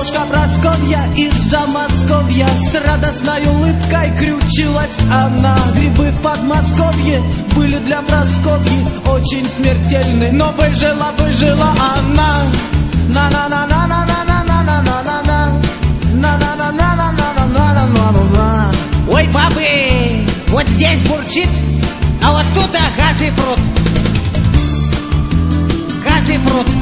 Девушка Прасковья из Замосковья, с радостной улыбкой крючилась она. Грибы в Подмосковье были для Прасковьи очень смертельны, но выжила она. Ой, бабы, вот здесь бурчит, а вот тут газы прут. Газы прут.